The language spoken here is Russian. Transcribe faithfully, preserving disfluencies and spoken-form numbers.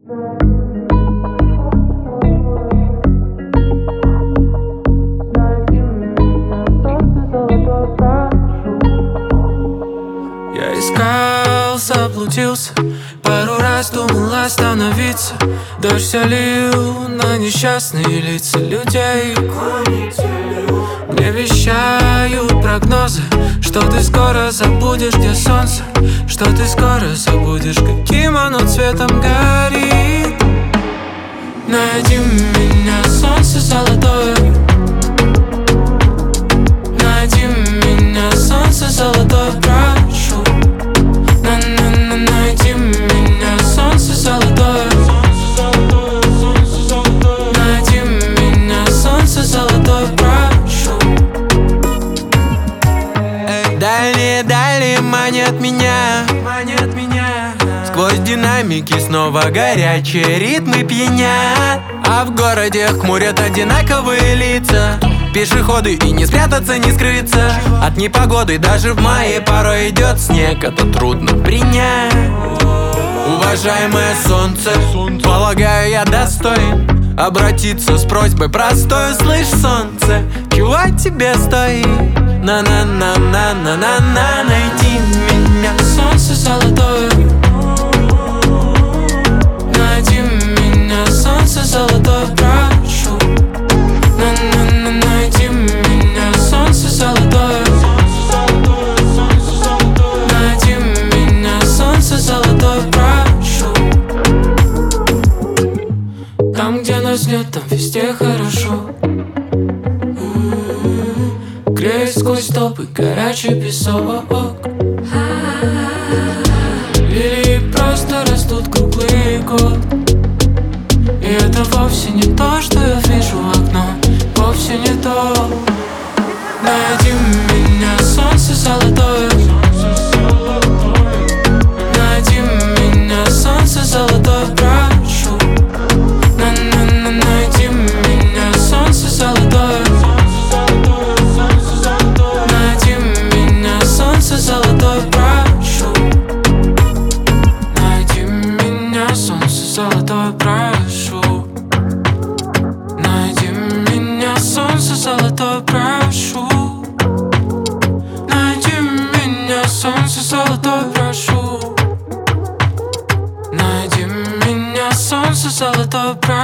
Я искал, заблудился, пару раз думал остановиться. Дождь все лил на несчастные лица людей. Мне вещают прогнозы, что ты скоро забудешь, где солнце, что ты скоро забудешь, каким оно цветом горит. Найди меня, солнце золотое. Найди меня, солнце золотое, прошу. На-на-на, найди меня, солнце золотое. Найди меня, солнце золотое, прошу. Дальние, дальние манят меня, манят меня. Сквозь динамики снова горячие ритмы пьянят. А в городе хмурят одинаковые лица. Пешеходы, и не спрятаться, не скрыться от непогоды. Даже в мае порой идет снег, это трудно принять. Уважаемое солнце, полагаю, я достоин обратиться с просьбой простой. Слышь, солнце, чего тебе стоит? На-на-на-на-на-на-на. Найди меня, Солнце золотое. Найди меня, солнце золотое, прошу. На-на-на, найди меня, солнце золотое. Найди меня, солнце золотое, прошу. Там, где нас нет, там везде хорошо. Греет сквозь толпы горячий песок. Лилии просто растут круглый год. И это вовсе не то, что я вижу в окно. Вовсе не то. Найди меня, солнце золотое. Найди меня, солнце золотое, прошу. На-на-на, найди меня, солнце золотое. Найди меня, солнце золотое, прошу. Найди меня, солнце золотое, прошу. Найди меня, солнце золотое, прошу. Найди меня, солнце золотое, прошу. Найди меня, солнце золотое, прошу.